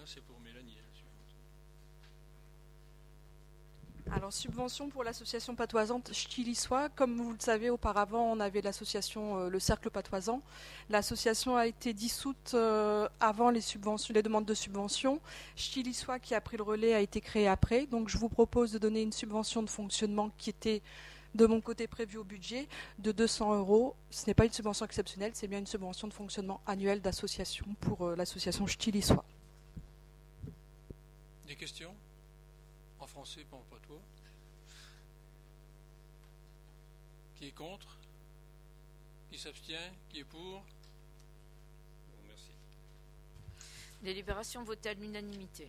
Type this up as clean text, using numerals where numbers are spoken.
c'est pour Mélanie. Alors, subvention pour l'association patoisante Ch'ti-Lissois. Comme vous le savez, auparavant, on avait l'association Le Cercle Patoisant. L'association a été dissoute avant les demandes de subvention. Ch'ti-Lissois, qui a pris le relais, a été créé après. Donc, je vous propose de donner une subvention de fonctionnement qui était, de mon côté, prévue au budget de 200 €. Ce n'est pas une subvention exceptionnelle, c'est bien une subvention de fonctionnement annuelle d'association pour l'association Ch'ti-Lissois. Des questions? En français, pas en patois. Qui est contre? Qui s'abstient? Qui est pour? Bon, merci. Délibération votée à l'unanimité.